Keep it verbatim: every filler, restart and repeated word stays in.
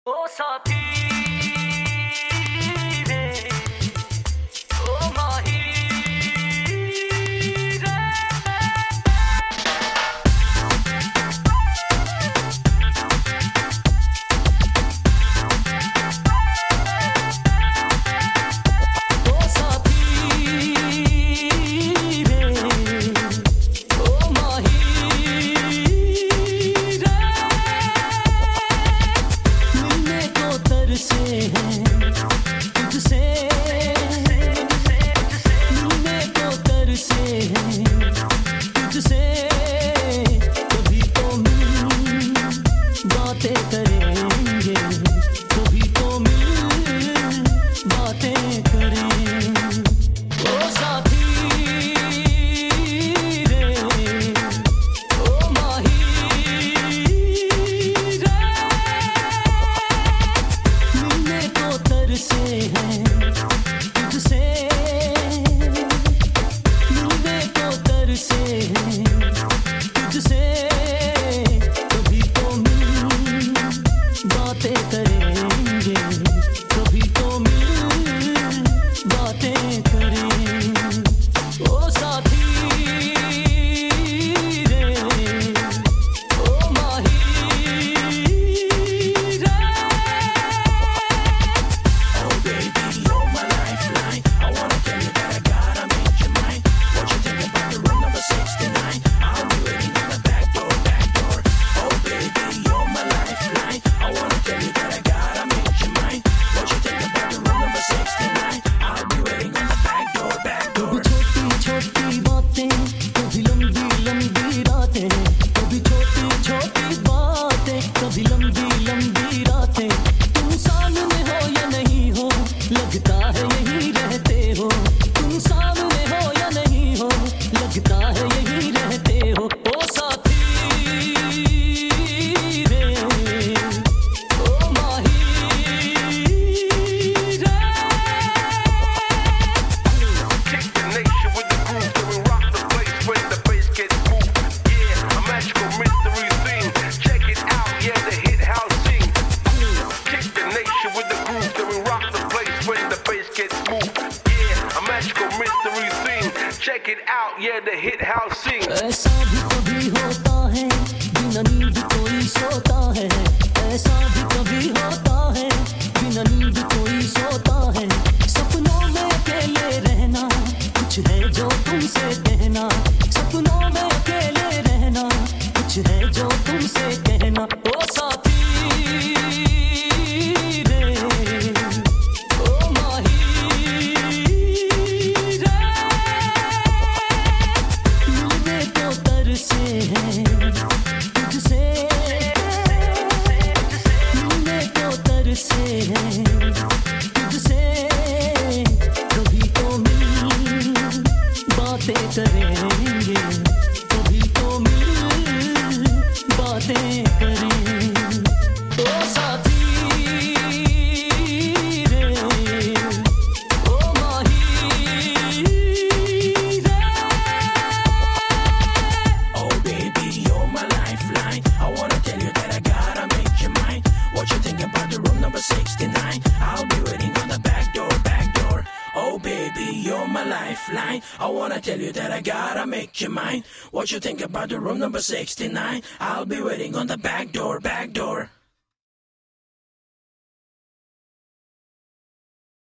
ओ साथी रे, ओ माही रे, ओ साथी रे, ओ माही रे, मिलने को तरसे हैं तुझसे, मिलने को तरसे हैं तुझसे, कभी तो मिल बातें करेंगे, कभी तो मिल बातें करें। ओ साथी रे, ओ माही रे, मिलने को तरसे हैं तुझसे, मिलने को तरसे हैं तुझसे, कभी तो मिल बातें करेंगे, कभी तो मिल बातें करें। ओ साथी रे, ओ माही रे, Oh baby, you're my lifeline. I wanna tell you that I gotta make you mine. What you think about the room number sixty-nine? I'll be waiting on the back door, back door. Oh baby, you're my lifeline. I wanna tell you that I gotta make you mine. What you think about the room number sixty-nine? I'll be waiting on the back door, back door. कभी छोटी छोटी बातें, कभी लंबी लंबी रातें, कभी छोटी छोटी बातें, कभी लंबी लंबी रातें, तुम सामने हो या नहीं हो, लगता है यहीं रहते हो, तुम सामने हो या नहीं हो, लगता है यहीं रहते हो। ओ साथी रे, ओ माही रे, Kick the nation with the groove, then we rock the place when the bass gets moved. Yeah, a magical mystery thing. Check it out, yeah, the hit house sing. Kick the nation with the groove, then we rock the place when the bass gets moved. Yeah, a magical mystery thing. Check it out, yeah, the hit house sing. ऐसा भी कभी होता है बिना नींद कोई सोता है, ऐसा भी कभी होता है बिना नींद कोई सोता है, सपनों में अकेले रहना कुछ है जो तुमसे कहना, सपनों में अकेले रहना कुछ है जो तुमसे कहना। ओ साथी रे, ओ माही रे, मिलने को तरसे हैं तुझसे, मिलने को तरसे हैं तुझसे, कभी तो मिल बातें करेंगे, कभी तो मिल बातें करें। ओ साथी रे, ओ माही रे, Oh baby, you're my lifeline. I wanna tell you that I gotta make you mine. What you think about the room number sixty-nine? I'll be waiting on the back door, back door. Oh baby, you're my lifeline. I wanna tell you that I gotta make you mine. What you think about the room number sixty-nine? I'll be waiting on the back door, back door.